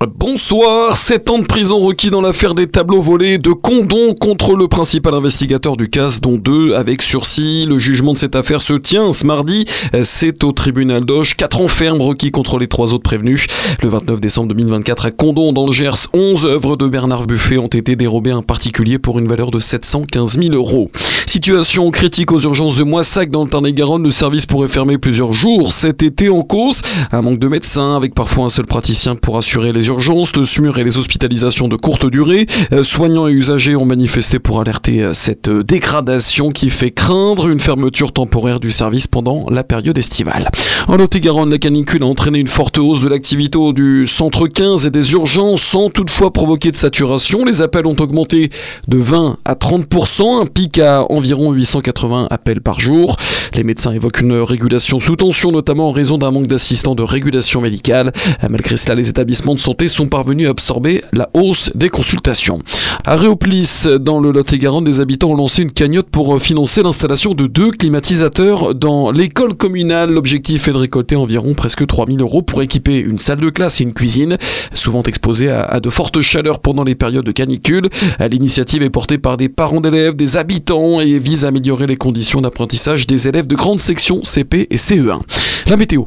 Bonsoir, 7 ans de prison requis dans l'affaire des tableaux volés de Condom contre le principal investigateur du casse, dont 2 avec sursis. Le jugement de cette affaire se tient ce mardi, c'est au tribunal d'Auch. 4 ans ferme requis contre les 3 autres prévenus. Le 29 décembre 2024 à Condom, dans le Gers, 11 œuvres de Bernard Buffet ont été dérobées à un particulier pour une valeur de 715 000 €. Situation critique aux urgences de Moissac dans le Tarn-et-Garonne. Le service pourrait fermer plusieurs jours cet été en cause. Un manque de médecins avec parfois un seul praticien pour assurer les urgences, le SMUR et les hospitalisations de courte durée. Soignants et usagers ont manifesté pour alerter cette dégradation qui fait craindre une fermeture temporaire du service pendant la période estivale. En Lot-et-Garonne, la canicule a entraîné une forte hausse de l'activité du centre 15 et des urgences sans toutefois provoquer de saturation. Les appels ont augmenté de 20 à 30%, un pic à environ 880 appels par jour. Les médecins évoquent une régulation sous tension, notamment en raison d'un manque d'assistants de régulation médicale. Malgré cela, les établissements de santé sont parvenus à absorber la hausse des consultations. À Réoplis, dans le Lot-et-Garonne, des habitants ont lancé une cagnotte pour financer l'installation de 2 climatisateurs dans l'école communale. L'objectif est de récolter environ presque 3 000 € pour équiper une salle de classe et une cuisine, souvent exposées à de fortes chaleurs pendant les périodes de canicule. L'initiative est portée par des parents d'élèves, des habitants et vise à améliorer les conditions d'apprentissage des élèves de grandes sections CP et CE1. La météo.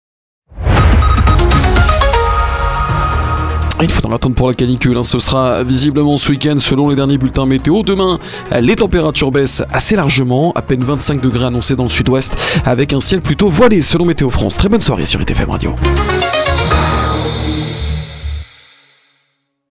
Il faudra attendre pour la canicule, ce sera visiblement ce week-end selon les derniers bulletins météo. Demain, les températures baissent assez largement, à peine 25 degrés annoncés dans le sud-ouest, avec un ciel plutôt voilé selon Météo France. Très bonne soirée sur ITFM Radio.